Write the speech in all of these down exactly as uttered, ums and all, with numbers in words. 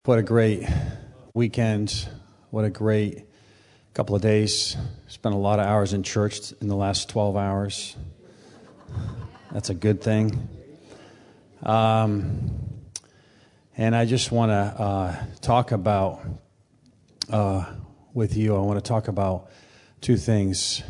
What a great weekend. What a great couple of days. Spent a lot of hours in church in the last twelve hours. That's a good thing. Um, and I just want to uh, talk about, uh, with you, I want to talk about two things.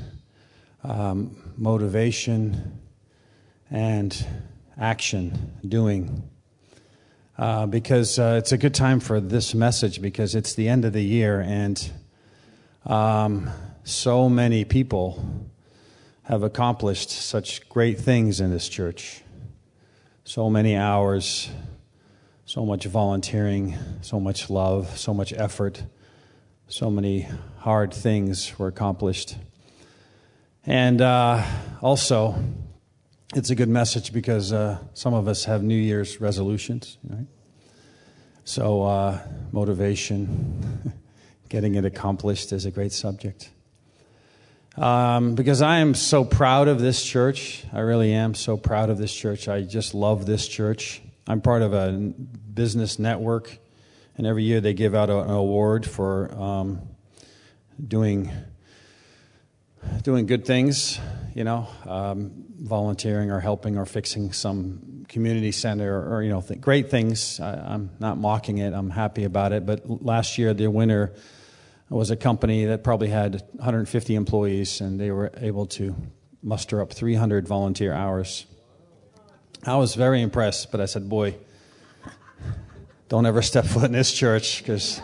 Um, motivation and action, doing. Uh, because uh, it's a good time for this message because it's the end of the year and um, so many people have accomplished such great things in this church. So many hours, so much volunteering, so much love, so much effort, so many hard things were accomplished. And uh, also, it's a good message because uh, some of us have New Year's resolutions, right? So uh, motivation, getting it accomplished is a great subject. Um, because I am so proud of this church. I really am so proud of this church. I just love this church. I'm part of a business network, and every year they give out an award for um, doing doing good things, you know, um, volunteering or helping or fixing some community center or, or you know, th- great things. I, I'm not mocking it. I'm happy about it. But last year, the winner was a company that probably had one hundred fifty employees, and they were able to muster up three hundred volunteer hours. I was very impressed, but I said, boy, don't ever step foot in this church because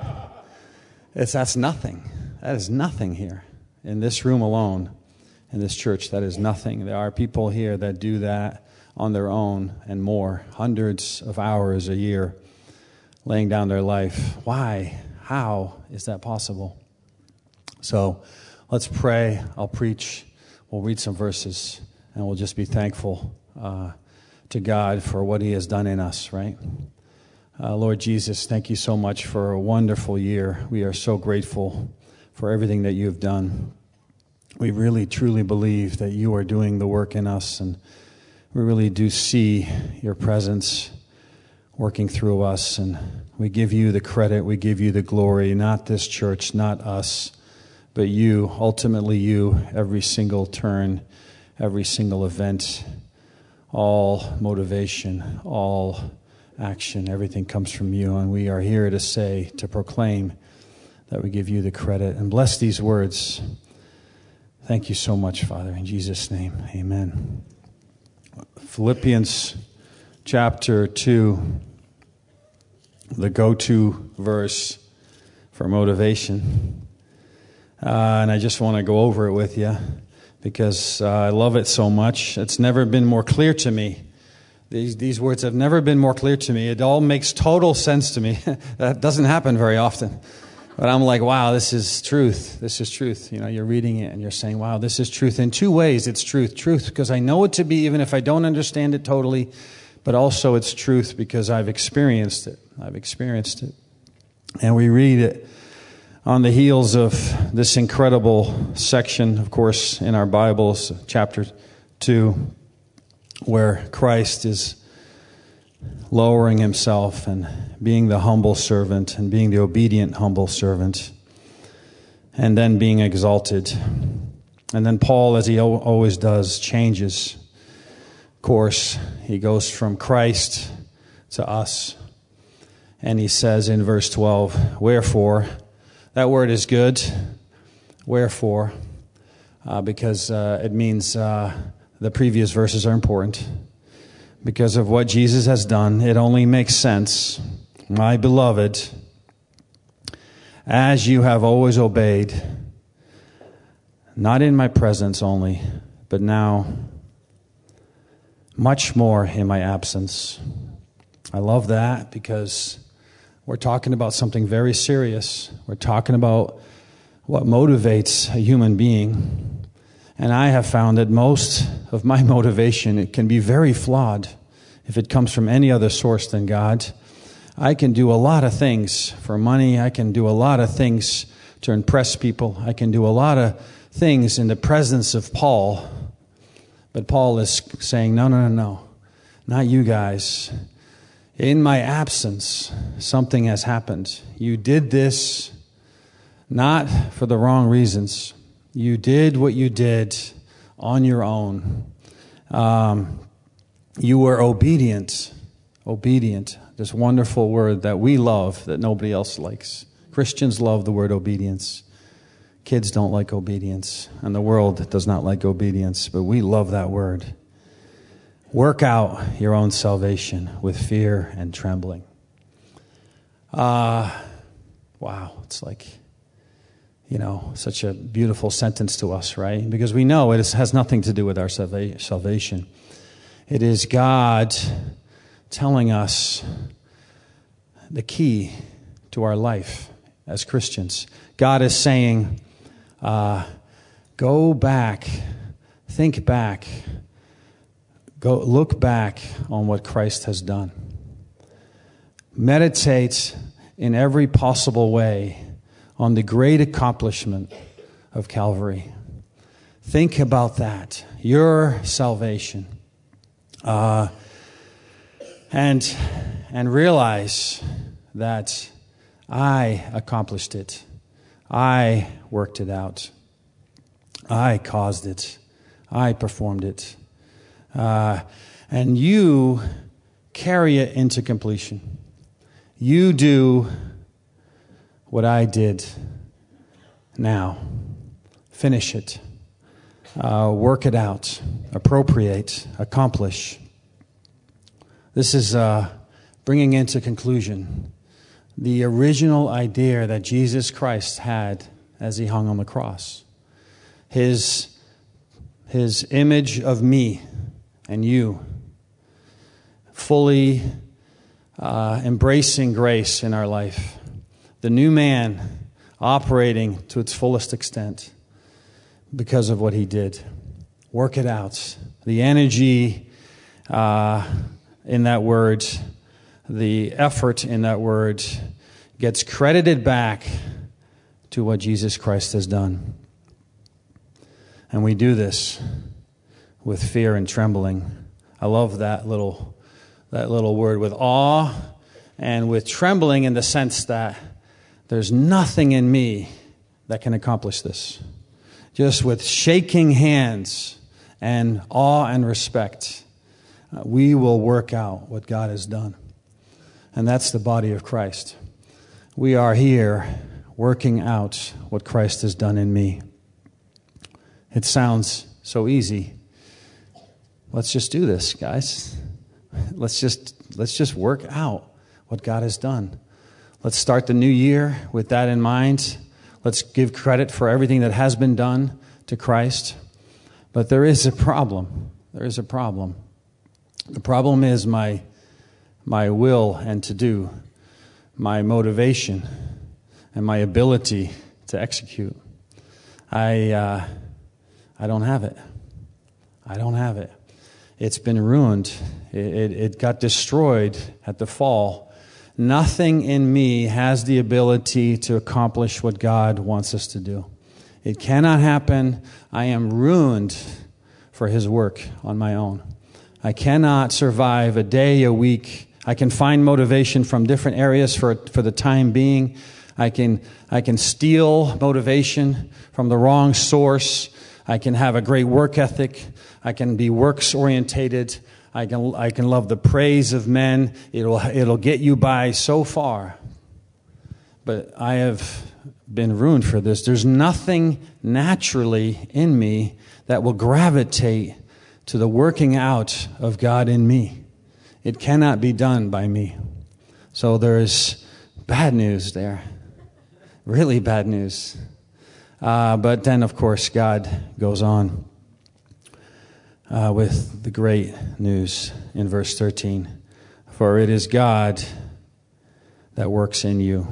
it's that's nothing. That is nothing here. In this room alone, in this church, that is nothing. There are people here that do that on their own and more, hundreds of hours a year, laying down their life. Why? How is that possible? So let's pray. I'll preach. We'll read some verses, and we'll just be thankful uh, to God for what He has done in us, right? Uh, Lord Jesus, thank you so much for a wonderful year. We are so grateful for everything that you've done. We really, truly believe that you are doing the work in us, and we really do see your presence working through us, and we give you the credit, we give you the glory, not this church, not us, but you, ultimately you, every single turn, every single event, all motivation, all action, everything comes from you, and we are here to say, to proclaim that we give you the credit. And bless these words. Thank you so much, Father. In Jesus' name, amen. Philippians chapter two, the go-to verse for motivation. Uh, and I just want to go over it with you because uh, I love it so much. It's never been more clear to me. These, these words have never been more clear to me. It all makes total sense to me. That doesn't happen very often. But I'm like, wow, this is truth. This is truth. You know, you're reading it and you're saying, wow, this is truth. In two ways, it's truth. Truth, because I know it to be, even if I don't understand it totally. But also it's truth because I've experienced it. I've experienced it. And we read it on the heels of this incredible section, of course, in our Bibles, chapter two, where Christ is lowering himself and being the humble servant and being the obedient humble servant and then being exalted. And then Paul, as he always does, changes course. He goes from Christ to us. And he says in verse twelve, wherefore, that word is good, wherefore, uh, because uh, it means uh, the previous verses are important. Because of what Jesus has done, it only makes sense, my beloved, as you have always obeyed, not in my presence only, but now much more in my absence. I love that because we're talking about something very serious. We're talking about what motivates a human being. And I have found that most of my motivation, it can be very flawed if it comes from any other source than God. I can do a lot of things for money. I can do a lot of things to impress people. I can do a lot of things in the presence of Paul. But Paul is saying, no, no, no, no, not you guys. In my absence, something has happened. You did this not for the wrong reasons. You did what you did on your own. Um, you were obedient. Obedient. This wonderful word that we love that nobody else likes. Christians love the word obedience. Kids don't like obedience. And the world does not like obedience. But we love that word. Work out your own salvation with fear and trembling. Uh, wow, it's like, you know, such a beautiful sentence to us, right? Because we know it has nothing to do with our salva- salvation. It is God telling us the key to our life as Christians. God is saying, uh, go back, think back, Go look back on what Christ has done. Meditate in every possible way on the great accomplishment of Calvary. Think about that, your salvation, uh, and and realize that I accomplished it. I worked it out. I caused it. I performed it. Uh, and you carry it into completion. You do what I did now. Finish it. Uh, work it out. Appropriate. Accomplish. This is uh, bringing into conclusion the original idea that Jesus Christ had as he hung on the cross. His, his image of me and you, fully uh, embracing grace in our life. The new man operating to its fullest extent because of what he did. Work it out. The energy uh, in that word, the effort in that word gets credited back to what Jesus Christ has done. And we do this with fear and trembling. I love that little that little word, with awe and with trembling, in the sense that there's nothing in me that can accomplish this. Just with shaking hands and awe and respect, uh, we will work out what God has done. And that's the body of Christ. We are here working out what Christ has done in me. It sounds so easy. Let's just do this, guys. Let's just let's just work out what God has done. Let's start the new year with that in mind. Let's give credit for everything that has been done to Christ. But there is a problem. There is a problem. The problem is my my will and to do, my motivation, and my ability to execute. I uh, I don't have it. I don't have it. It's been ruined. It, it, it got destroyed at the fall. Nothing in me has the ability to accomplish what God wants us to do. It cannot happen. I am ruined for His work on my own. I cannot survive a day, a week. I can find motivation from different areas for for the time being. I can I can steal motivation from the wrong source. I can have a great work ethic. I can be works orientated. I can I can love the praise of men. It'll it'll get you by so far. But I have been ruined for this. There's nothing naturally in me that will gravitate to the working out of God in me. It cannot be done by me. So there's bad news there. Really bad news. Uh, but then, of course, God goes on uh, with the great news in verse thirteen. For it is God that works in you.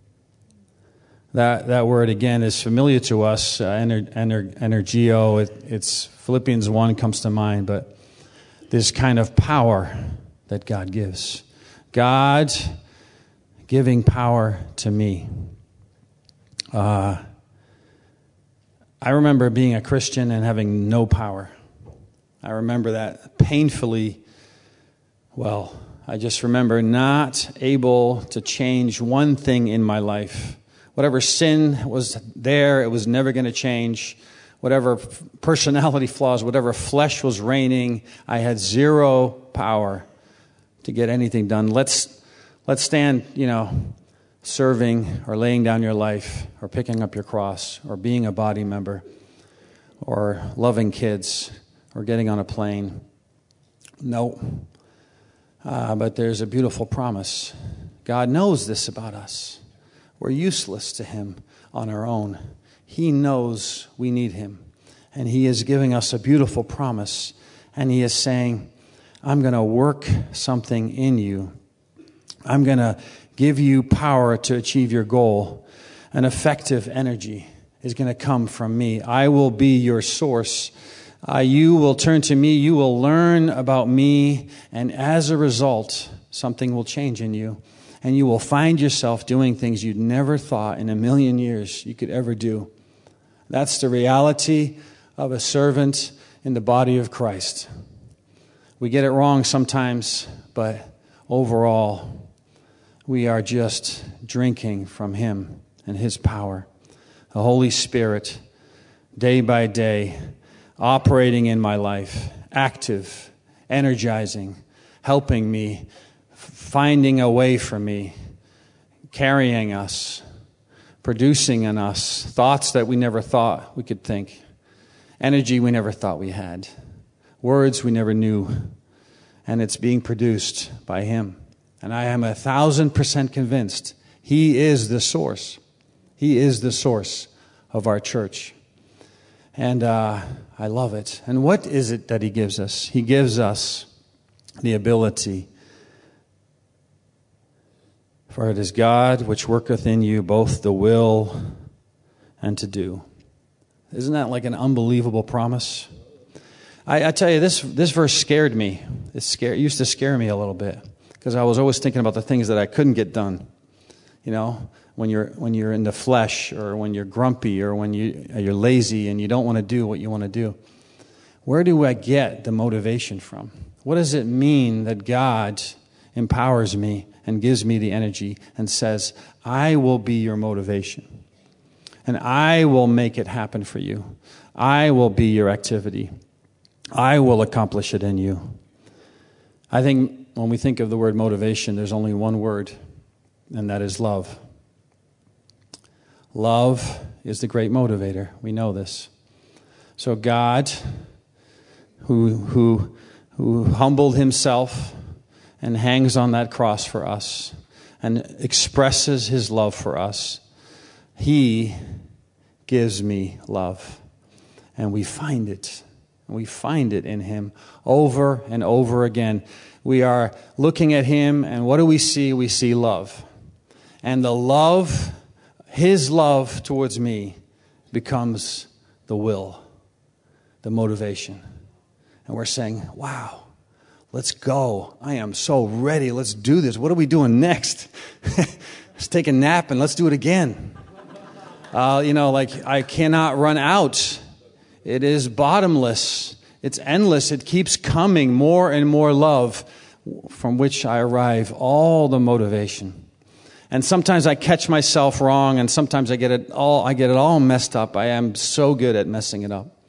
That that word, again, is familiar to us, uh, ener, ener, energio. It, it's Philippians one comes to mind, but this kind of power that God gives. God giving power to me. Uh I remember being a Christian and having no power. I remember that painfully, well, I just remember not able to change one thing in my life. Whatever sin was there, it was never going to change. Whatever personality flaws, whatever flesh was reigning, I had zero power to get anything done. Let's let's stand, you know, serving or laying down your life or picking up your cross or being a body member or loving kids or getting on a plane. No. Uh, but there's a beautiful promise. God knows this about us. We're useless to him on our own. He knows we need him. And he is giving us a beautiful promise. And he is saying, I'm going to work something in you. I'm going to give you power to achieve your goal. An effective energy is going to come from me. I will be your source. Uh, you will turn to me. You will learn about me. And as a result, something will change in you. And you will find yourself doing things you'd never thought in a million years you could ever do. That's the reality of a servant in the body of Christ. We get it wrong sometimes, but overall, we are just drinking from him and his power. The Holy Spirit, day by day, operating in my life, active, energizing, helping me, finding a way for me, carrying us, producing in us thoughts that we never thought we could think, energy we never thought we had, words we never knew, and it's being produced by him. And I am a thousand percent convinced he is the source. He is the source of our church. And uh, I love it. And what is it that he gives us? He gives us the ability. For it is God which worketh in you both the will and to do. Isn't that like an unbelievable promise? I, I tell you, this this verse scared me. It, scared, it used to scare me a little bit because I was always thinking about the things that I couldn't get done. You know, when you're when you're in the flesh, or when you're grumpy, or when you you're lazy and you don't want to do what you want to do. Where do I get the motivation from? What does it mean that God empowers me and gives me the energy and says, I will be your motivation, and I will make it happen for you. I will be your activity. I will accomplish it in you. I think when we think of the word motivation, there's only one word, and that is love. Love is the great motivator. We know this. So God, who who who humbled himself and hangs on that cross for us and expresses his love for us, he gives me love. And we find it. We find it in him over and over again. We are looking at him, and what do we see? We see love. And the love, his love towards me, becomes the will, the motivation. And we're saying, wow, let's go. I am so ready. Let's do this. What are we doing next? Let's take a nap and let's do it again. Uh, you know, like I cannot run out. It is bottomless. It's endless. It keeps coming, more and more love, from which I arrive all the motivation. And sometimes I catch myself wrong, and sometimes I get it all I get it all messed up. I am so good at messing it up.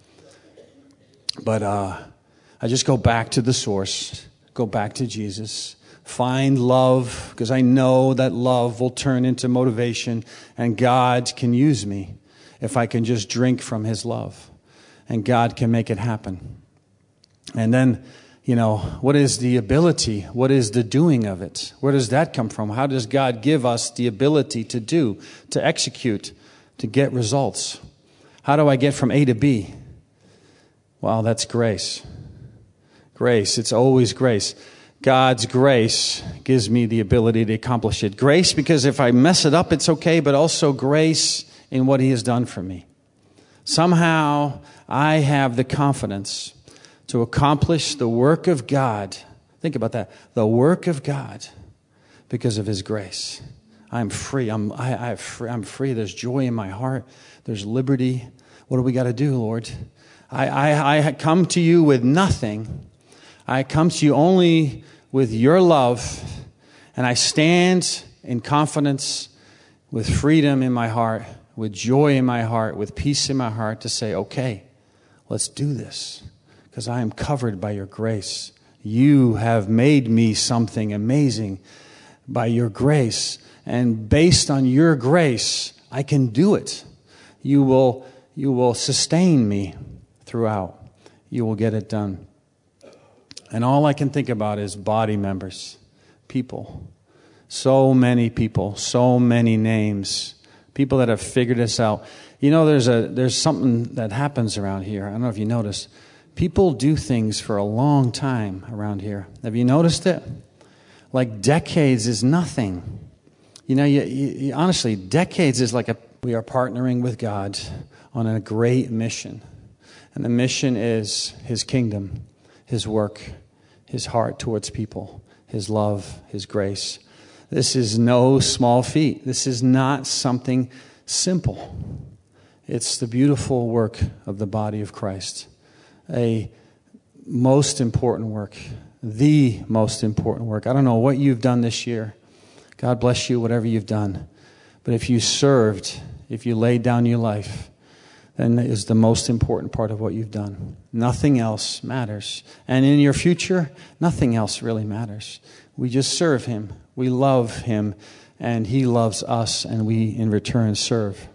But uh, I just go back to the source, go back to Jesus, find love, because I know that love will turn into motivation, and God can use me if I can just drink from his love. And God can make it happen. And then, you know, what is the ability? What is the doing of it? Where does that come from? How does God give us the ability to do, to execute, to get results? How do I get from A to B? Well, that's grace. Grace. It's always grace. God's grace gives me the ability to accomplish it. Grace, because if I mess it up, it's okay, but also grace in what he has done for me. Somehow, I have the confidence to accomplish the work of God. Think about that. The work of God because of his grace. I'm free. I'm, I, I free. I'm free. There's joy in my heart. There's liberty. What do we got to do, Lord? I, I, I come to you with nothing. I come to you only with your love, and I stand in confidence, with freedom in my heart, with joy in my heart, with peace in my heart to say, okay, let's do this, because I am covered by your grace. You have made me something amazing by your grace, and based on your grace, I can do it. You will, you will sustain me throughout. You will get it done. And all I can think about is body members, people. So many people, so many names, people that have figured this out. You know, there's a there's something that happens around here. I don't know if you noticed. People do things for a long time around here. Have you noticed it? Like decades is nothing. You know, you, you, honestly, decades is like a, we are partnering with God on a great mission. And the mission is His kingdom, His work, His heart towards people, His love, His grace. This is no small feat. This is not something simple. It's the beautiful work of the body of Christ. A most important work. The most important work. I don't know what you've done this year. God bless you, whatever you've done. But if you served, if you laid down your life, then it is the most important part of what you've done. Nothing else matters. And in your future, nothing else really matters. We just serve Him. We love Him, and He loves us, and we in return serve.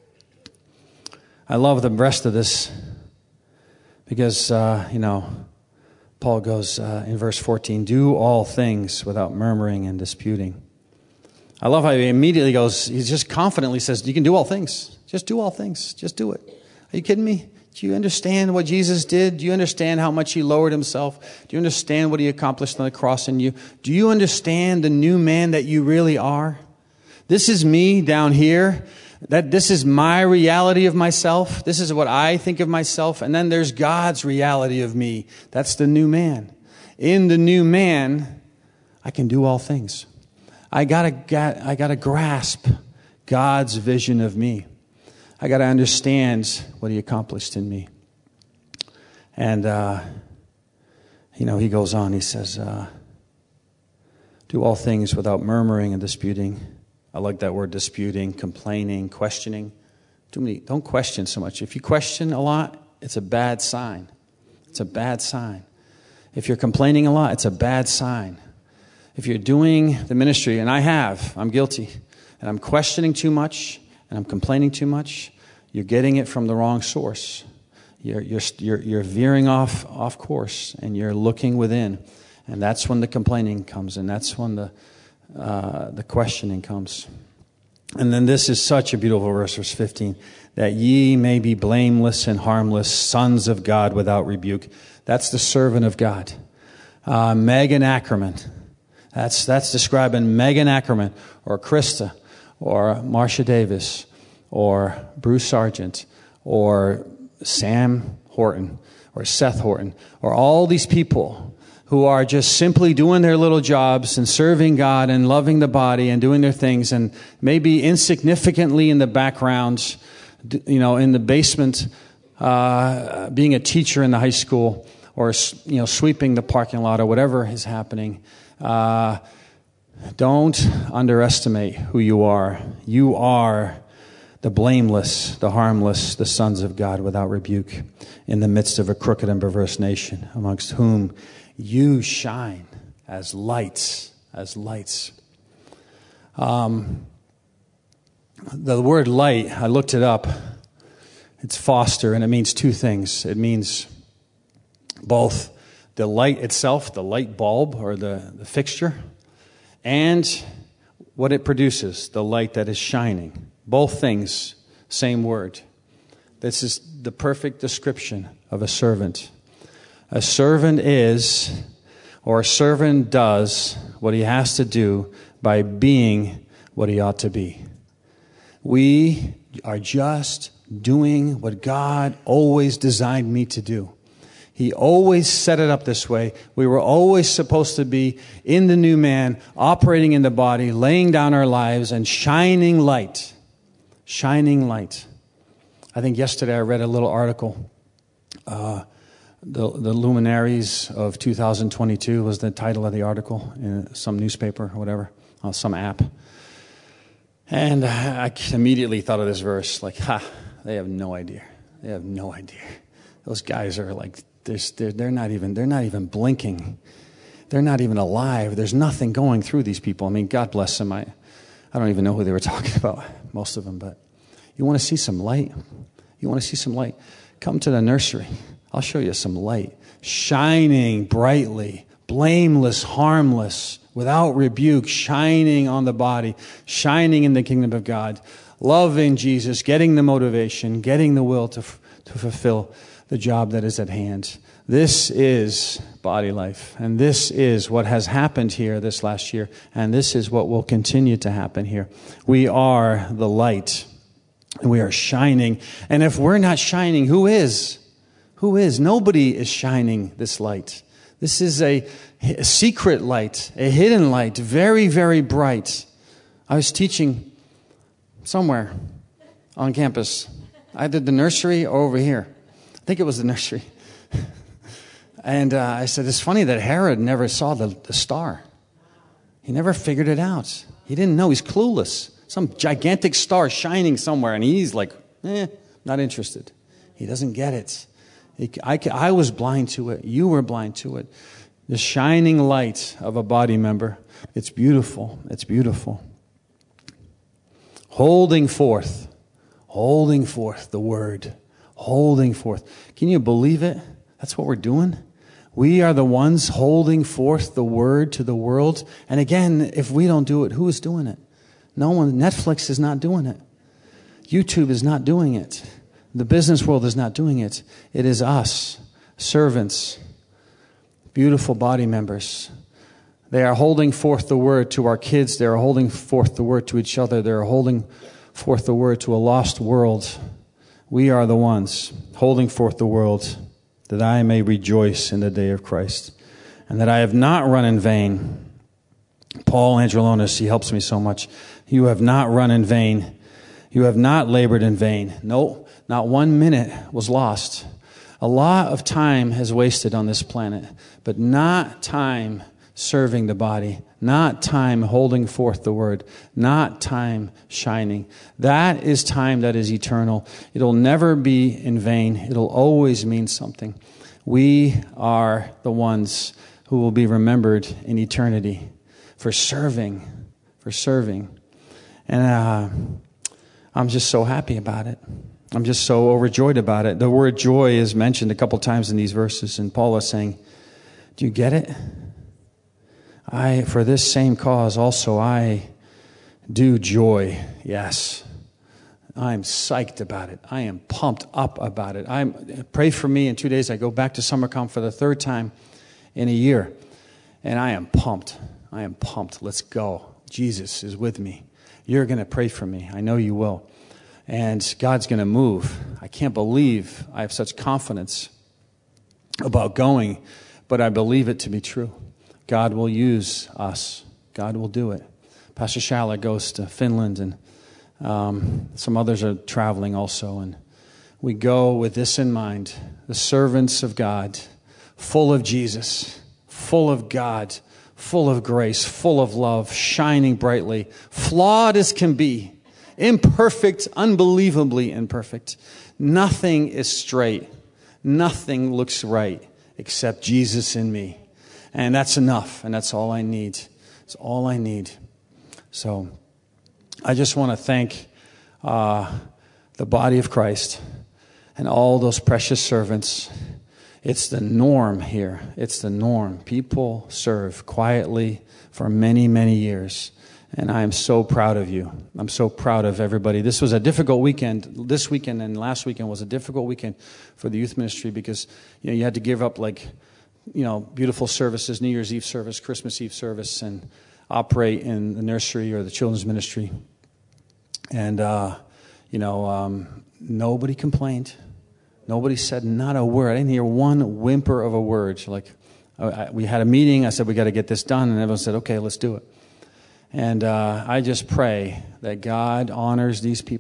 I love the rest of this because, uh, you know, Paul goes uh, in verse fourteen, do all things without murmuring and disputing. I love how he immediately goes, he just confidently says, you can do all things. Just do all things. Just do it. Are you kidding me? Do you understand what Jesus did? Do you understand how much He lowered Himself? Do you understand what He accomplished on the cross in you? Do you understand the new man that you really are? This is me down here. That this is my reality of myself. This is what I think of myself. And then there's God's reality of me. That's the new man. In the new man, I can do all things. I gotta, I gotta grasp God's vision of me. I got to understand what He accomplished in me. And, uh, you know, he goes on, he says, uh, do all things without murmuring and disputing. I like that word, disputing, complaining, questioning. Too many, don't question so much. If you question a lot, it's a bad sign. It's a bad sign. If you're complaining a lot, it's a bad sign. If you're doing the ministry, and I have, I'm guilty, and I'm questioning too much, and I'm complaining too much, you're getting it from the wrong source. You're you're you're, you're veering off off course, and you're looking within, and that's when the complaining comes, and that's when the uh, the questioning comes. And then this is such a beautiful verse, verse fifteen, that ye may be blameless and harmless, sons of God without rebuke. That's the servant of God, uh, Megan Ackerman. That's that's describing Megan Ackerman or Krista, or Marcia Davis, or Bruce Sargent, or Sam Horton, or Seth Horton, or all these people who are just simply doing their little jobs and serving God and loving the body and doing their things, and maybe insignificantly in the background, you know, in the basement, uh, being a teacher in the high school, or, you know, sweeping the parking lot, or whatever is happening. Uh, Don't underestimate who you are. You are the blameless, the harmless, the sons of God without rebuke in the midst of a crooked and perverse nation, amongst whom you shine as lights, as lights. Um, the word light, I looked it up. It's Foster, and it means two things. It means both the light itself, the light bulb or the, the fixture, and what it produces, the light that is shining. Both things, same word. This is the perfect description of a servant. A servant is, or a servant does, what he has to do by being what he ought to be. We are just doing what God always designed me to do. He always set it up this way. We were always supposed to be in the new man, operating in the body, laying down our lives, and shining light. Shining light. I think yesterday I read a little article uh, The, the luminaries of two thousand twenty-two was the title of the article in some newspaper or whatever, uh, some app. And I immediately thought of this verse, like, ha, they have no idea. They have no idea. Those guys are like, they're, they're not even, they're not even blinking. They're not even alive. There's nothing going through these people. I mean, God bless them. I, I don't even know who they were talking about, most of them. But you want to see some light? You want to see some light? Come to the nursery. I'll show you some light. Shining brightly, blameless, harmless, without rebuke, shining on the body, shining in the kingdom of God, loving Jesus, getting the motivation, getting the will to, to fulfill the job that is at hand. This is body life, and this is what has happened here this last year, and this is what will continue to happen here. We are the light, and we are shining, and if we're not shining, who is? Who is? Nobody is shining this light. This is a, a secret light, a hidden light, very, very bright. I was teaching somewhere on campus, either the nursery or over here. I think it was the nursery. And uh, I said, it's funny that Herod never saw the, the star. He never figured it out. He didn't know. He's clueless. Some gigantic star shining somewhere, and he's like, eh, not interested. He doesn't get it. He, I, I was blind to it. You were blind to it. The shining light of a body member. It's beautiful. It's beautiful. Holding forth. Holding forth the word. Holding forth. Can you believe it? That's what we're doing. We are the ones holding forth the word to the world. And again, if we don't do it, who is doing it? No one. Netflix is not doing it. YouTube is not doing it. The business world is not doing it. It is us, servants, beautiful body members. They are holding forth the word to our kids. They are holding forth the word to each other. They are holding forth the word to a lost world. We are the ones holding forth the world, that I may rejoice in the day of Christ, and that I have not run in vain. Paul Angelonis, he helps me so much. You have not run in vain. You have not labored in vain. No, not one minute was lost. A lot of time has wasted on this planet, but not time serving the body, not time holding forth the word, not time shining. That is time that is eternal. It'll never be in vain. It'll always mean something. We are the ones who will be remembered in eternity for serving, for serving. And uh, I'm just so happy about it. I'm just so overjoyed about it. The word joy is mentioned a couple times in these verses, and Paul is saying, do you get it? I, for this same cause also I do joy. Yes. I'm psyched about it. I am pumped up about it. I'm pray for me. In two days I go back to summer camp for the third time in a year. And I am pumped. I am pumped. Let's go. Jesus is with me. You're going to pray for me. I know you will. And God's going to move. I can't believe I have such confidence about going, but I believe it to be true. God will use us. God will do it. Pastor Shala goes to Finland, and um, some others are traveling also. And we go with this in mind, the servants of God, full of Jesus, full of God, full of grace, full of love, shining brightly, flawed as can be, imperfect, unbelievably imperfect. Nothing is straight. Nothing looks right except Jesus in me. And that's enough, and that's all I need. It's all I need. So I just want to thank uh, the body of Christ and all those precious servants. It's the norm here. It's the norm. People serve quietly for many, many years. And I am so proud of you. I'm so proud of everybody. This was a difficult weekend. This weekend and last weekend was a difficult weekend for the youth ministry because you know you had to give up like you know, beautiful services, New Year's Eve service, Christmas Eve service, and operate in the nursery or the children's ministry. And, uh, you know, um, nobody complained. Nobody said not a word. I didn't hear one whimper of a word. Like, I, we had a meeting. I said, we got to get this done. And everyone said, okay, let's do it. And uh, I just pray that God honors these people.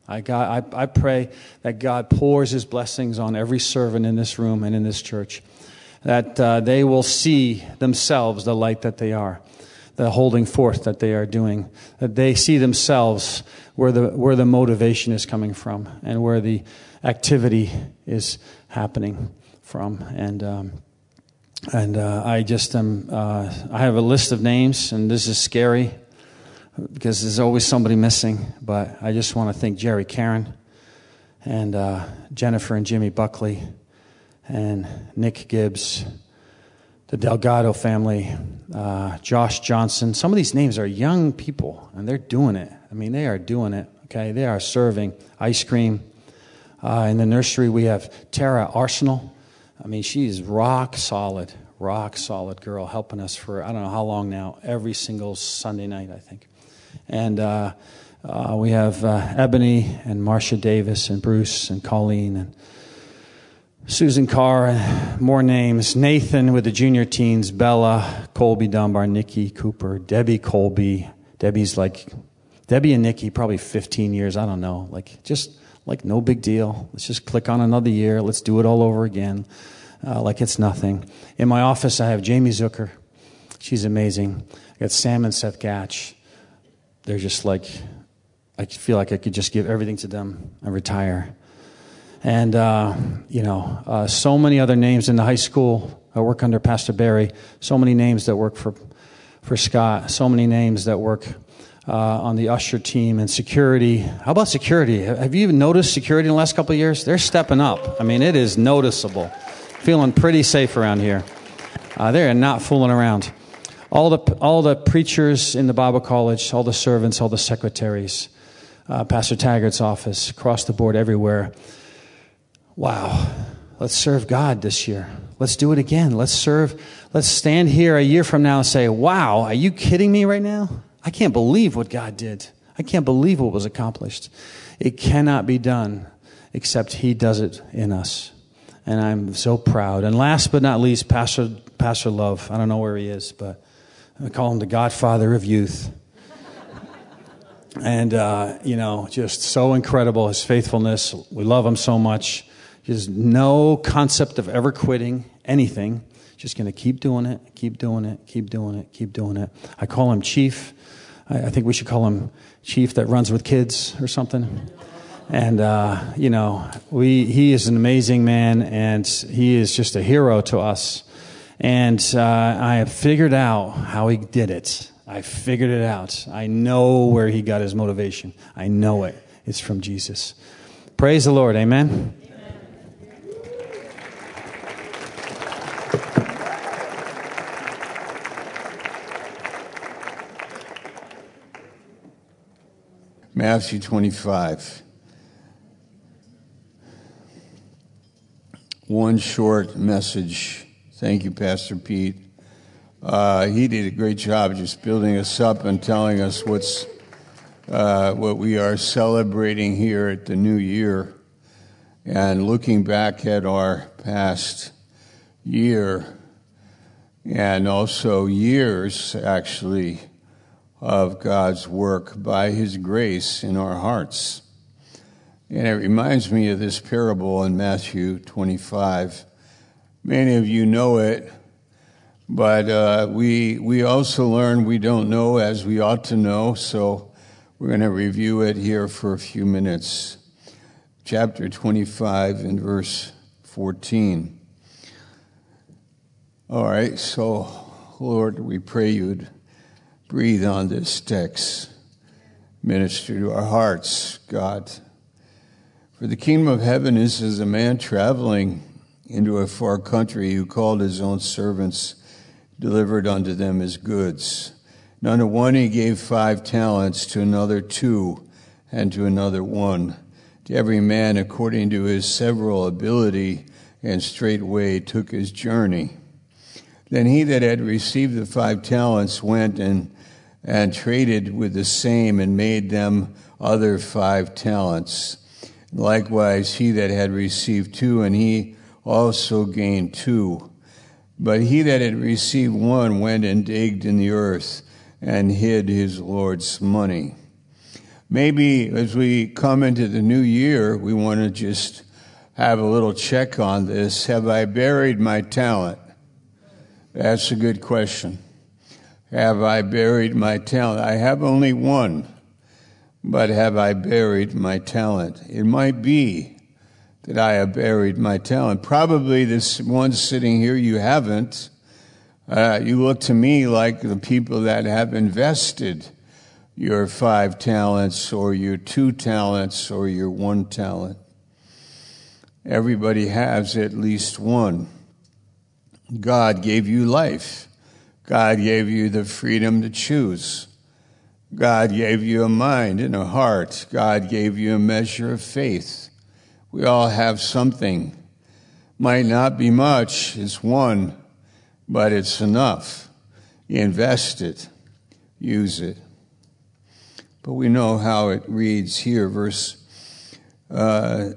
I, God, I, I pray that God pours his blessings on every servant in this room and in this church, that uh, they will see themselves the light that they are, the holding forth that they are doing, that they see themselves where the where the motivation is coming from and where the activity is happening from. And um, and uh, I just am, uh, I have a list of names, and this is scary because there's always somebody missing, but I just want to thank Jerry Karen and uh, Jennifer and Jimmy Buckley and Nick Gibbs, the Delgado family, uh, Josh Johnson. Some of these names are young people, and they're doing it. I mean, they are doing it, okay? They are serving. Ice cream. Uh, in the nursery, we have Tara Arsenal. I mean, she is rock solid, rock solid girl, helping us for I don't know how long now, every single Sunday night, I think. And uh, uh, we have uh, Ebony and Marcia Davis and Bruce and Colleen and Susan Carr, and more names. Nathan with the junior teens, Bella, Colby Dunbar, Nikki Cooper, Debbie Colby. Debbie's like, Debbie and Nikki, probably fifteen years, I don't know. Like, just like no big deal. Let's just click on another year. Let's do it all over again. Uh, like it's nothing. In my office, I have Jamie Zucker. She's amazing. I got Sam and Seth Gatch. They're just like, I feel like I could just give everything to them and retire. And, uh, you know, uh, so many other names in the high school. I work under Pastor Barry. So many names that work for for Scott. So many names that work uh, on the usher team and security. How about security? Have you even noticed security in the last couple of years? They're stepping up. I mean, it is noticeable. Feeling pretty safe around here. Uh, they're not fooling around. All the all the preachers in the Bible college, all the servants, all the secretaries, uh, Pastor Taggart's office, across the board, everywhere. Wow, let's serve God this year. Let's do it again. Let's serve. Let's stand here a year from now and say, wow, are you kidding me right now? I can't believe what God did. I can't believe what was accomplished. It cannot be done except he does it in us. And I'm so proud. And last but not least, Pastor Pastor Love. I don't know where he is, but I call him the Godfather of youth. And, uh, you know, just so incredible, his faithfulness. We love him so much. There's no concept of ever quitting anything. Just going to keep doing it, keep doing it, keep doing it, keep doing it. I call him Chief. I, I think we should call him Chief that runs with kids or something. And, uh, you know, we he is an amazing man, and he is just a hero to us. And uh, I have figured out how he did it. I figured it out. I know where he got his motivation. I know it. It's from Jesus. Praise the Lord. Amen. Matthew twenty-five. One short message. Thank you, Pastor Pete. Uh, he did a great job just building us up and telling us what's uh, what we are celebrating here at the new year, and looking back at our past year, and also years, actually, of God's work by his grace in our hearts. And it reminds me of this parable in Matthew twenty-five. Many of you know it, but uh, we we also learn we don't know as we ought to know, so we're going to review it here for a few minutes. Chapter twenty-five and verse fourteen. All right, so Lord, we pray you'd breathe on this text, minister to our hearts, God. For the kingdom of heaven is as a man traveling into a far country who called his own servants, delivered unto them his goods. And unto one he gave five talents, to another two, and to another one, to every man according to his several ability, and straightway took his journey. Then he that had received the five talents went and and traded with the same, and made them other five talents. Likewise, he that had received two, and he also gained two. But he that had received one went and digged in the earth, and hid his Lord's money. maybe as we come into the new year, we want to just have a little check on this. Have I buried my talent? That's a good question. Have I buried my talent? I have only one, but have I buried my talent? It might be that I have buried my talent. Probably this one sitting here, you haven't. Uh, you look to me like the people that have invested your five talents or your two talents or your one talent. Everybody has at least one. God gave you life. God gave you the freedom to choose. God gave you a mind and a heart. God gave you a measure of faith. We all have something. Might not be much, it's one, but it's enough. You invest it, use it. But we know how it reads here, verse uh,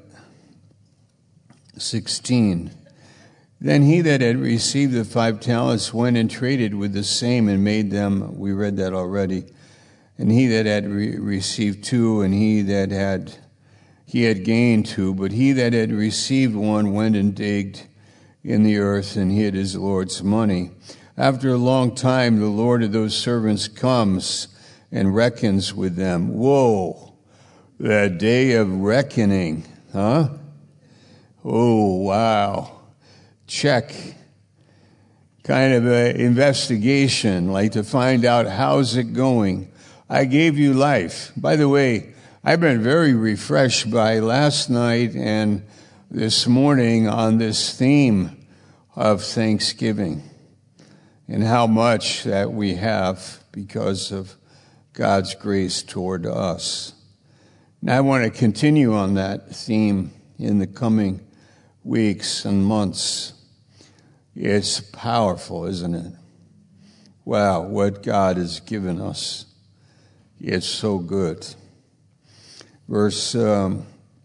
sixteen. Then he that had received the five talents went and traded with the same and made them, we read that already, and he that had re- received two, and he that had, he had gained two, but he that had received one went and digged in the earth and hid his Lord's money. After a long time, the Lord of those servants comes and reckons with them. Whoa, the day of reckoning, huh? Oh, wow. Check. Kind of an investigation, like to find out how's it going. I gave you life. By the way, I've been very refreshed by last night and this morning on this theme of Thanksgiving and how much that we have because of God's grace toward us. And I want to continue on that theme in the coming weeks and months. It's powerful, isn't it? Wow, what God has given us. It's so good. Verse um,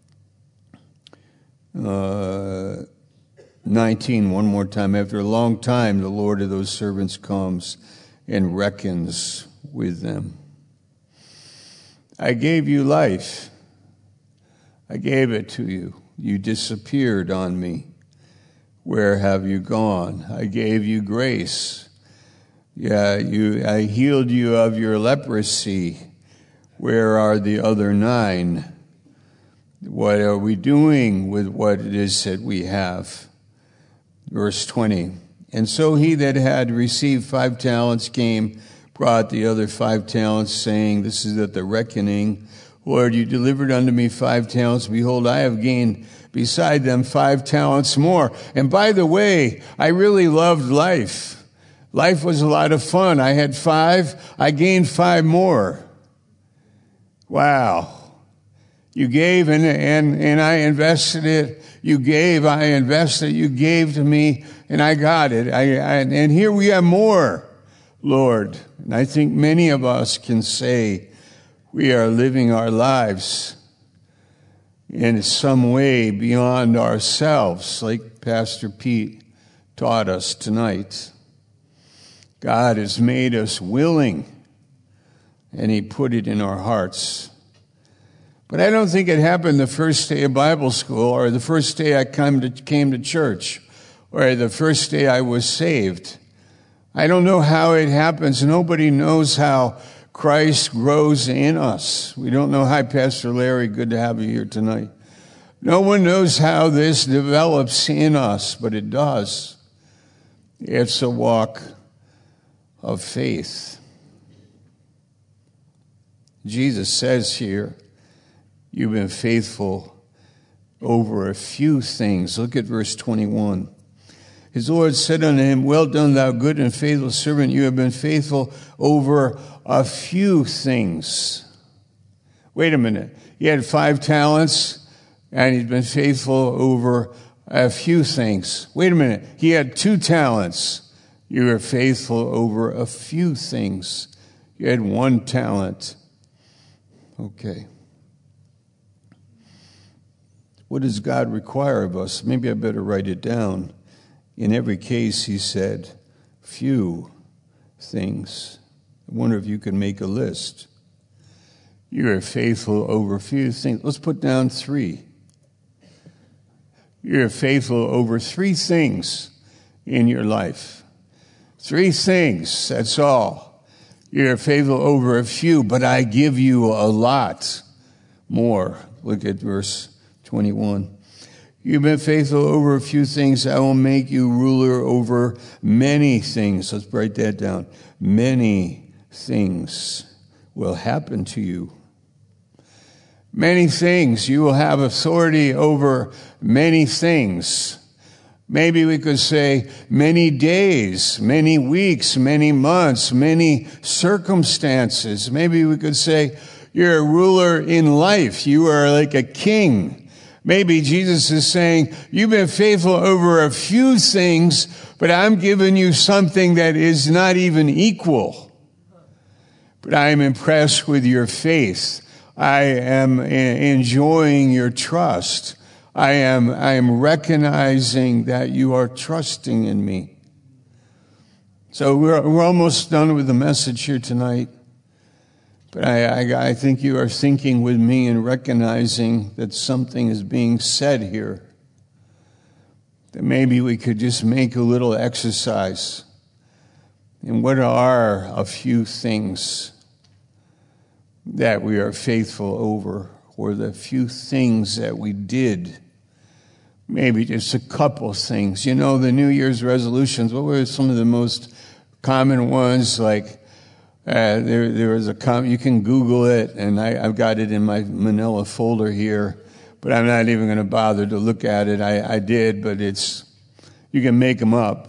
uh, nineteen, one more time. After a long time, the Lord of those servants comes and reckons with them. I gave you life. I gave it to you. You disappeared on me. Where have you gone? I gave you grace. Yeah, you. I healed you of your leprosy. Where are the other nine? What are we doing with what it is that we have? Verse twenty. And so he that had received five talents came, brought the other five talents, saying, this is at the reckoning. Lord, you delivered unto me five talents. Behold, I have gained beside them five talents more. And by the way, I really loved life. Life was a lot of fun. I had five. I gained five more. Wow. You gave and, and, and I invested it. You gave, I invested. You gave to me and I got it. I, I, and here we have more, Lord. And I think many of us can say we are living our lives in some way beyond ourselves, like Pastor Pete taught us tonight. God has made us willing, and he put it in our hearts. But I don't think it happened the first day of Bible school, or the first day I came to, came to church, or the first day I was saved. I don't know how it happens. Nobody knows how Christ grows in us. We don't know. Hi, Pastor Larry. Good to have you here tonight. No one knows how this develops in us, but it does. It's a walk of faith. Jesus says here, you've been faithful over a few things. Look at verse twenty-one. His Lord said unto him, well done, thou good and faithful servant. You have been faithful over a few things. Wait a minute. He had five talents, and he'd been faithful over a few things. Wait a minute. He had two talents. You were faithful over a few things. You had one talent. Okay. What does God require of us? Maybe I better write it down. In every case, he said, few things. I wonder if you can make a list. You are faithful over a few things. Let's put down three. You're faithful over three things in your life. Three things, that's all. You're faithful over a few, but I give you a lot more. Look at verse twenty-one. You've been faithful over a few things. I will make you ruler over many things. Let's write that down. Many things will happen to you. Many things. You will have authority over many things. Maybe we could say many days, many weeks, many months, many circumstances. Maybe we could say you're a ruler in life. You are like a king. Maybe Jesus is saying, you've been faithful over a few things, but I'm giving you something that is not even equal. But I am impressed with your faith. I am enjoying your trust. I am, I am recognizing that you are trusting in me. So we're, we're almost done with the message here tonight. But I, I, I think you are thinking with me and recognizing that something is being said here. That maybe we could just make a little exercise. And what are a few things that we are faithful over, or the few things that we did? Maybe just a couple things. You know, the New Year's resolutions, what were some of the most common ones? Like, uh, there, there was a, com- you can Google it, and I, I've got it in my manila folder here, but I'm not even going to bother to look at it. I, I did, but it's, you can make them up.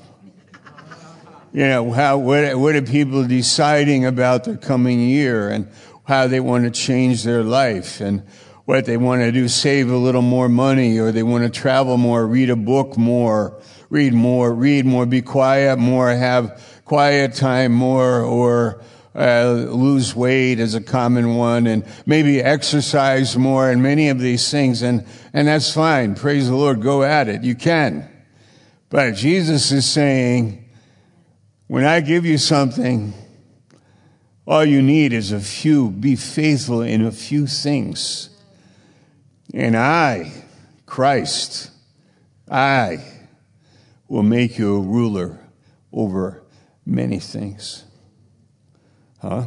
You know, how, what, what are people deciding about their coming year, and how they want to change their life, and what they want to do, save a little more money, or they want to travel more, read a book more, read more, read more, be quiet more, have quiet time more, or uh, lose weight is a common one, and maybe exercise more, and many of these things, and, and that's fine. Praise the Lord. Go at it. You can. But Jesus is saying, when I give you something, all you need is a few. Be faithful in a few things. And I, Christ, I will make you a ruler over many things. Huh?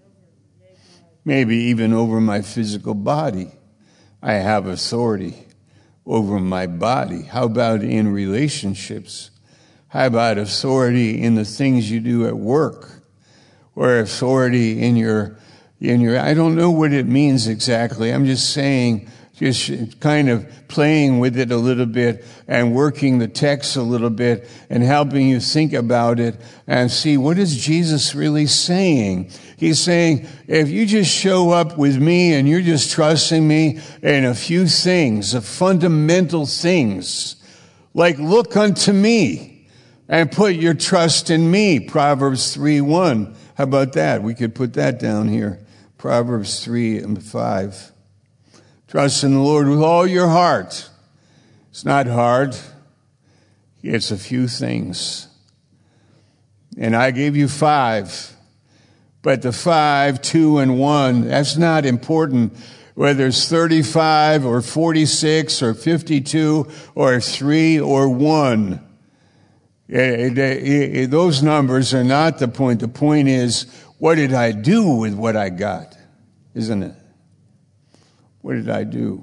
Maybe even over my physical body. I have authority over my body. How about in relationships? How about authority in the things you do at work? Or authority in your, in your, I don't know what it means exactly. I'm just saying, just kind of playing with it a little bit and working the text a little bit and helping you think about it and see, what is Jesus really saying? He's saying, if you just show up with me and you're just trusting me in a few things, the fundamental things, like look unto me and put your trust in me, Proverbs three one. How about that? We could put that down here. Proverbs three and five. Trust in the Lord with all your heart. It's not hard. It's a few things. And I gave you five. But the five, two, and one, that's not important. Whether it's thirty-five or forty-six or fifty-two or three or one. It, it, it, those numbers are not the point. The point is, what did I do with what I got? Isn't it? What did I do?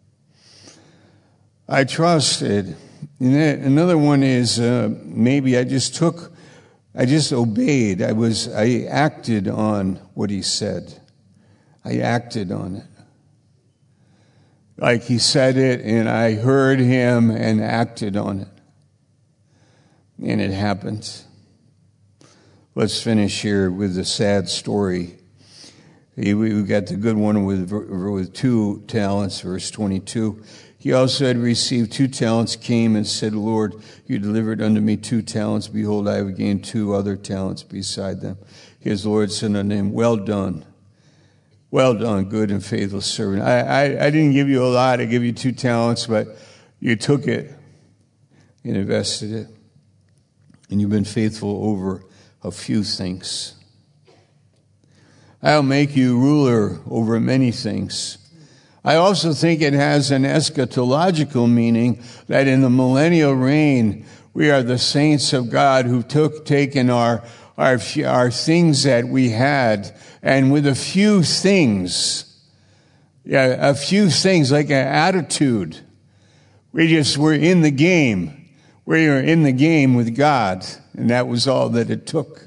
I trusted. Another one is uh, maybe I just took, I just obeyed. I was, I acted on what he said. I acted on it. Like he said it, and I heard him and acted on it. And it happened. Let's finish here with the sad story. We got the good one with, with two talents, verse twenty-two. He also had received two talents, came and said, Lord, you delivered unto me two talents. Behold, I have gained two other talents beside them. His Lord said unto him, well done. Well done, good and faithful servant. I, I, I didn't give you a lot. I gave you two talents, but you took it and invested it. And you've been faithful over a few things. I'll make you ruler over many things. I also think it has an eschatological meaning that in the millennial reign, we are the saints of God who took taken our, our, our things that we had, and with a few things, yeah, a few things like an attitude, we just were in the game. We were in the game with God, and that was all that it took.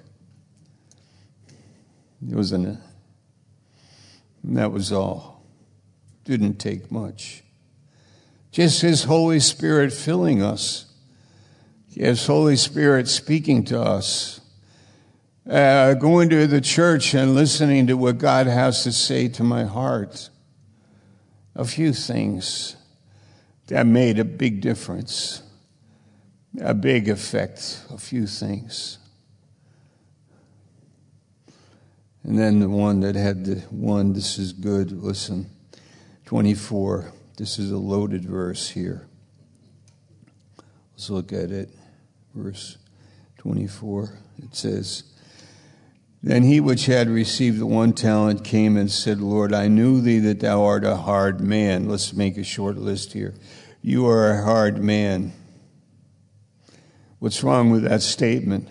It wasn't it? And that was all. Didn't take much. Just His Holy Spirit filling us. His Holy Spirit speaking to us. Uh, going to the church and listening to what God has to say to my heart. A few things that made a big difference. A big effect. A few things. And then the one that had the one, this is good, listen. twenty-four. This is a loaded verse here. Let's look at it. Verse twenty-four. It says, Then he which had received the one talent came and said, Lord, I knew thee that thou art a hard man. Let's make a short list here. You are a hard man. What's wrong with that statement?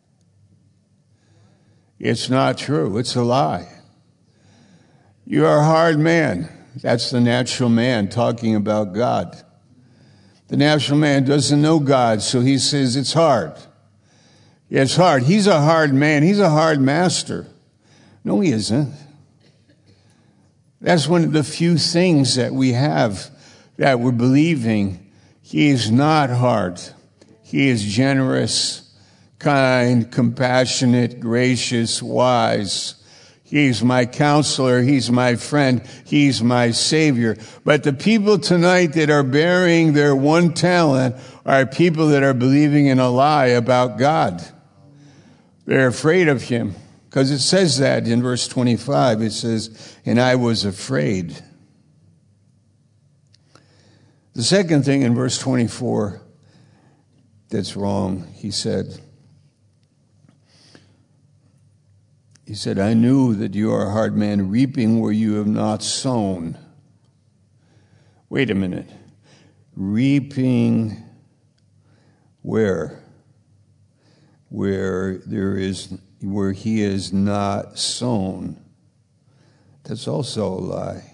It's not true. It's a lie. You are a hard man. That's the natural man talking about God. The natural man doesn't know God, so he says it's hard. It's hard. He's a hard man. He's a hard master. No, he isn't. That's one of the few things that we have that we're believing. He is not hard. He is generous, kind, compassionate, gracious, wise. He's my counselor. He's my friend. He's my savior. But the people tonight that are bearing their one talent are people that are believing in a lie about God. They're afraid of him. Because it says that in verse twenty-five. It says, and I was afraid. The second thing in verse twenty-four that's wrong, he said, He said, I knew that you are a hard man, reaping where you have not sown. Wait a minute. Reaping where? Where there is, where he is not sown. That's also a lie.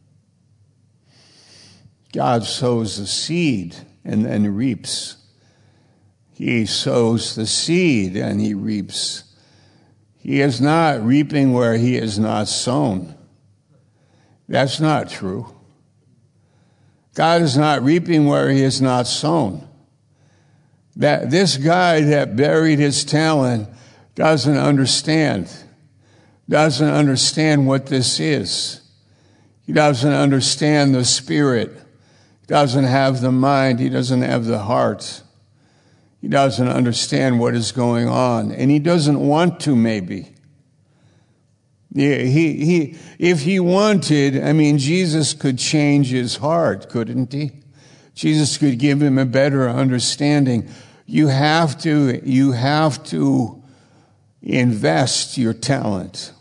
God sows the seed and then reaps. He sows the seed and he reaps. He is not reaping where he is not sown. That's not true. God is not reaping where he is not sown. That this guy that buried his talent doesn't understand. Doesn't understand what this is. He doesn't understand the spirit. He doesn't have the mind. He doesn't have the heart. He doesn't understand what is going on, and he doesn't want to, maybe. Yeah, he, he, if he wanted, I mean, Jesus could change his heart, couldn't he? Jesus could give him a better understanding. You have to, you have to invest your talent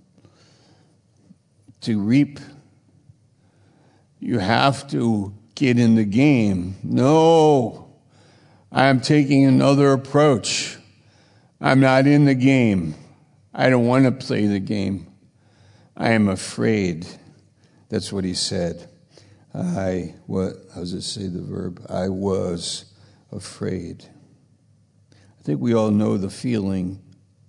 to reap. You have to get in the game. No. I am taking another approach. I'm not in the game. I don't want to play the game. I am afraid. That's what he said. I, what, how does it say the verb? I was afraid. I think we all know the feeling.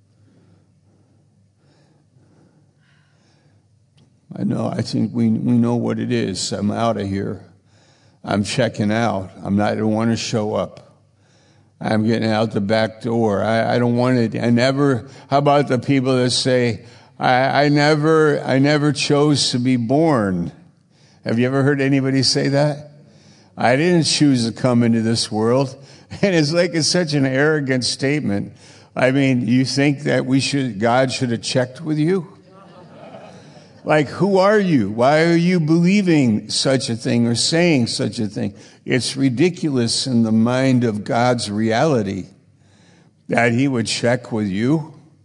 I know, I think we, we know what it is. I'm out of here. I'm checking out. I'm not, I don't want to show up. I'm getting out the back door. I, I don't want it. I never, how about the people that say, I, I never, I never chose to be born. Have you ever heard anybody say that? I didn't choose to come into this world. And it's like, it's such an arrogant statement. I mean, you think that we should, God should have checked with you? Like, who are you? Why are you believing such a thing or saying such a thing? It's ridiculous in the mind of God's reality that he would check with you.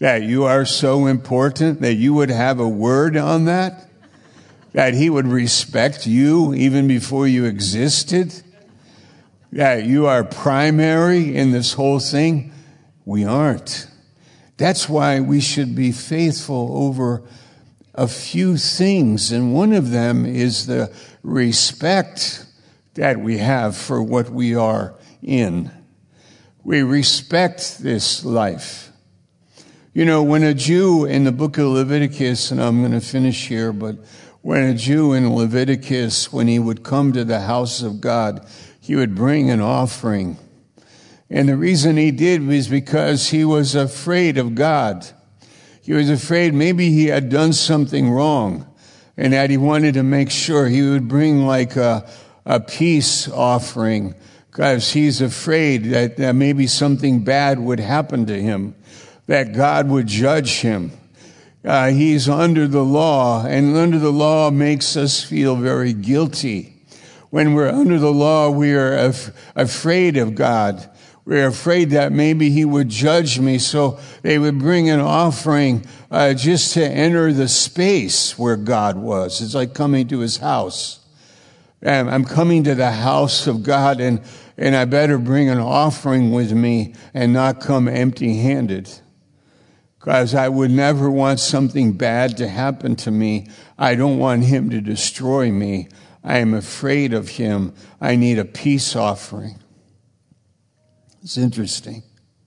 that you are so important that you would have a word on that? That he would respect you even before you existed? That you are primary in this whole thing? We aren't. That's why we should be faithful over a few things, and one of them is the respect that we have for what we are in. We respect this life. You know, when a Jew in the book of Leviticus, and I'm going to finish here, but when a Jew in Leviticus, when he would come to the house of God, he would bring an offering. And the reason he did was because he was afraid of God. He was afraid maybe he had done something wrong, and that he wanted to make sure. He would bring like a, a peace offering because he's afraid that, that maybe something bad would happen to him, that God would judge him. Uh, he's under the law, and under the law makes us feel very guilty. When we're under the law, we are af- afraid of God. We're afraid that maybe he would judge me, so they would bring an offering uh, just to enter the space where God was. It's like coming to his house. And I'm coming to the house of God, and, and I better bring an offering with me and not come empty-handed. Because I would never want something bad to happen to me. I don't want him to destroy me. I am afraid of him. I need a peace offering. It's interesting.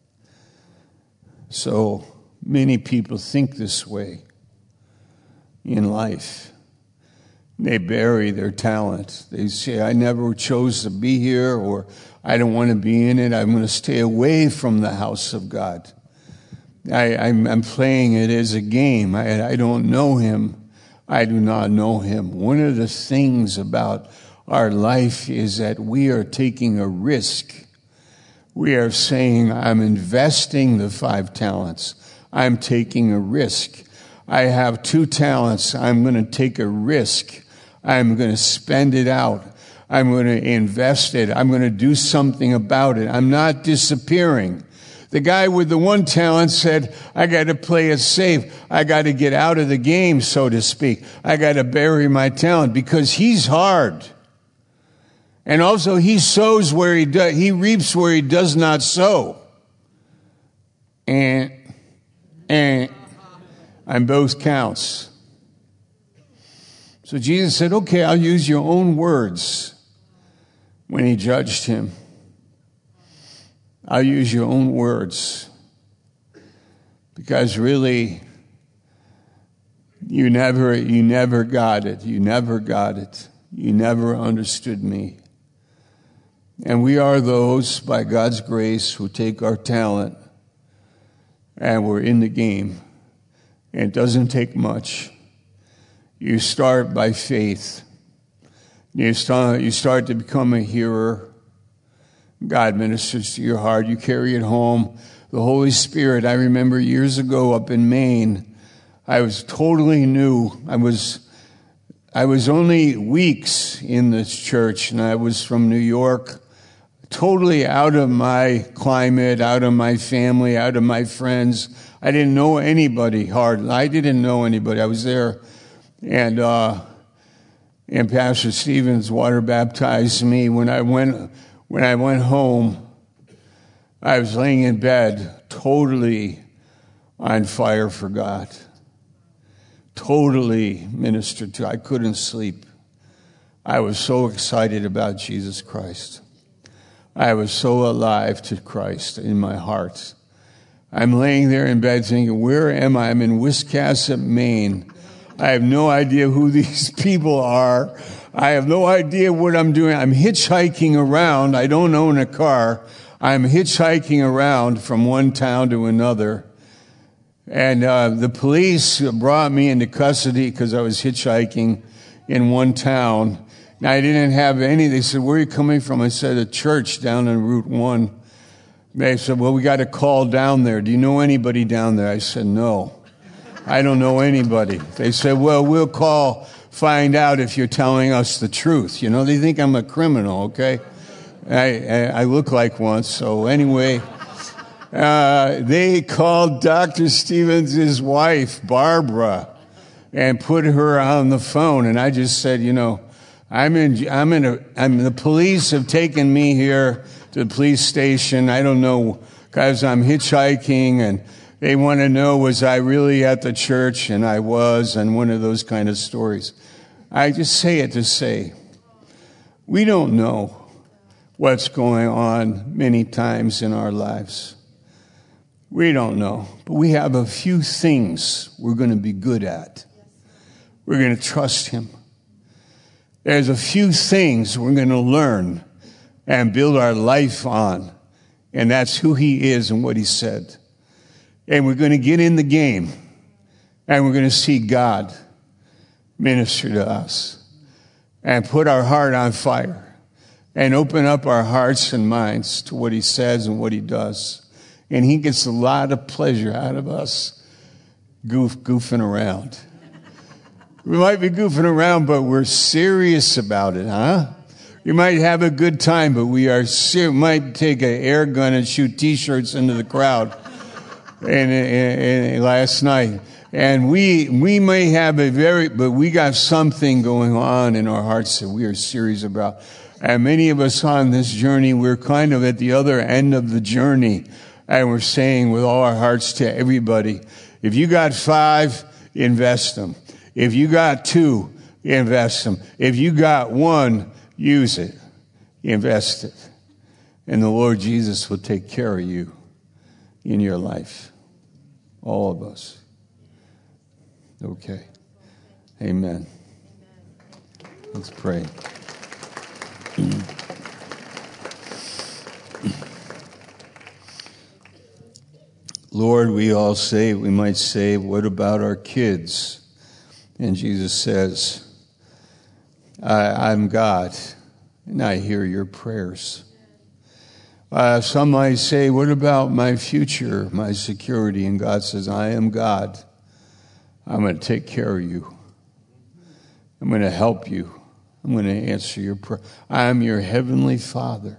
So many people think this way in life. They bury their talent. They say, I never chose to be here, or I don't want to be in it. I'm going to stay away from the house of God. I, I'm, I'm playing it as a game. I, I don't know him. I do not know him. One of the things about our life is that we are taking a risk. We are saying, I'm investing the five talents. I'm taking a risk. I have two talents. I'm going to take a risk. I'm going to spend it out. I'm going to invest it. I'm going to do something about it. I'm not disappearing. The guy with the one talent said, I got to play it safe. I got to get out of the game, so to speak. I got to bury my talent because he's hard. And also he sows where he does, he reaps where he does not sow. And, and on both counts. So Jesus said, okay, I'll use your own words when he judged him. I'll use your own words. Because really, you never, you never got it. You never got it. You never understood me. And we are those, by God's grace, who take our talent and we're in the game. And it doesn't take much. You start by faith. You start, you start to become a hearer. God ministers to your heart. You carry it home. The Holy Spirit, I remember years ago up in Maine, I was totally new. I was I was only weeks in this church, and I was from New York, totally out of my climate, out of my family, out of my friends. I didn't know anybody hardly. I didn't know anybody. I was there, and uh, and Pastor Stevens water baptized me. When I went when I went home, I was laying in bed, totally on fire for God. Totally ministered to. I couldn't sleep. I was so excited about Jesus Christ. I was so alive to Christ in my heart. I'm laying there in bed thinking, where am I? I'm in Wiscasset, Maine. I have no idea who these people are. I have no idea what I'm doing. I'm hitchhiking around. I don't own a car. I'm hitchhiking around from one town to another. And uh, the police brought me into custody because I was hitchhiking in one town. And I didn't have any. They said, where are you coming from? I said, a church down on Route one. They said, well, we got a call down there. Do you know anybody down there? I said, no, I don't know anybody. They said, well, we'll call, find out if you're telling us the truth. You know, they think I'm a criminal, okay? I, I, I look like one. So anyway, uh, they called Doctor Stevens' wife, Barbara, and put her on the phone. And I just said, you know, I'm in, I'm in a, I'm, the police have taken me here to the police station. I don't know, guys, I'm hitchhiking, and they want to know, was I really at the church? And I was, and one of those kind of stories. I just say it to say, we don't know what's going on many times in our lives. We don't know. But we have a few things we're going to be good at. We're going to trust him. There's a few things we're going to learn and build our life on. And that's who he is and what he said. And we're going to get in the game. And we're going to see God minister to us. And put our heart on fire. And open up our hearts and minds to what he says and what he does. And he gets a lot of pleasure out of us goof, goofing around. We might be goofing around, but we're serious about it, huh? You might have a good time, but we are ser- might take an air gun and shoot T-shirts into the crowd. And, and, and last night, and we we may have a very, but we got something going on in our hearts that we are serious about. And many of us on this journey, we're kind of at the other end of the journey, and we're saying with all our hearts to everybody, if you got five, invest them. If you got two, invest them. If you got one, use it. Invest it. And the Lord Jesus will take care of you in your life. All of us. Okay. Amen. Let's pray. Lord, we all say, we might say, what about our kids? And Jesus says, I, I'm God, and I hear your prayers. Uh, some might say, what about my future, my security? And God says, I am God. I'm going to take care of you. I'm going to help you. I'm going to answer your prayer. I am your heavenly Father.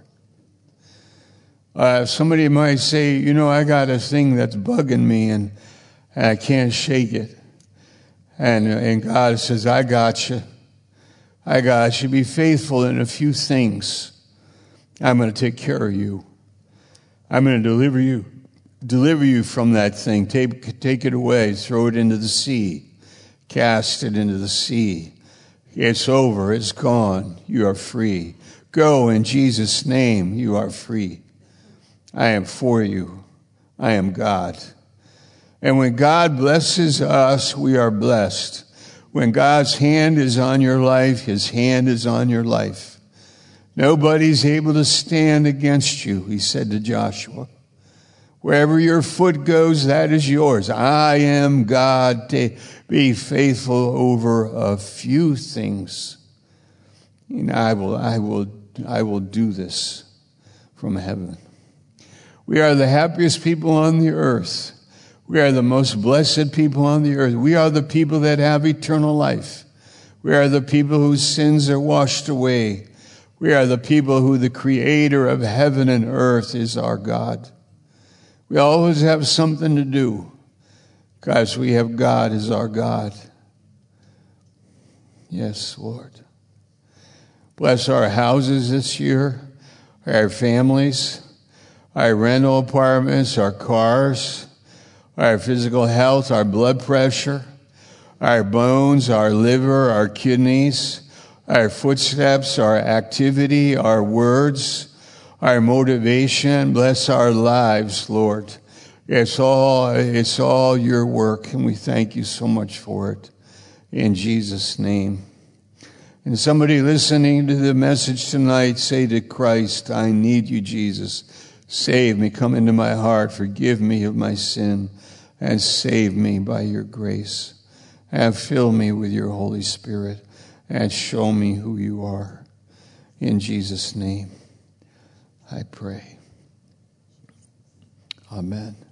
Uh, somebody might say, you know, I got a thing that's bugging me, and, and I can't shake it. And, and God says, I got you. I got you. Be faithful in a few things. I'm going to take care of you. I'm going to deliver you. Deliver you from that thing. Take, take it away. Throw it into the sea. Cast it into the sea. It's over. It's gone. You are free. Go in Jesus' name. You are free. I am for you. I am God. And when God blesses us, we are blessed. When God's hand is on your life, his hand is on your life. Nobody's able to stand against you, he said to Joshua. Wherever your foot goes, that is yours. I am God. Be faithful over a few things. And I will, I will, I will do this from heaven. We are the happiest people on the earth. We are the most blessed people on the earth. We are the people that have eternal life. We are the people whose sins are washed away. We are the people who the creator of heaven and earth is our God. We always have something to do because we have God as our God. Yes, Lord. Bless our houses this year, our families, our rental apartments, our cars, our physical health, our blood pressure, our bones, our liver, our kidneys, our footsteps, our activity, our words, our motivation. Bless our lives, Lord. It's all, it's all your work, and we thank you so much for it. In Jesus' name. And somebody listening to the message tonight, say to Christ, I need you, Jesus. Save me, come into my heart, forgive me of my sin, and save me by your grace. And fill me with your Holy Spirit, and show me who you are. In Jesus' name, I pray. Amen.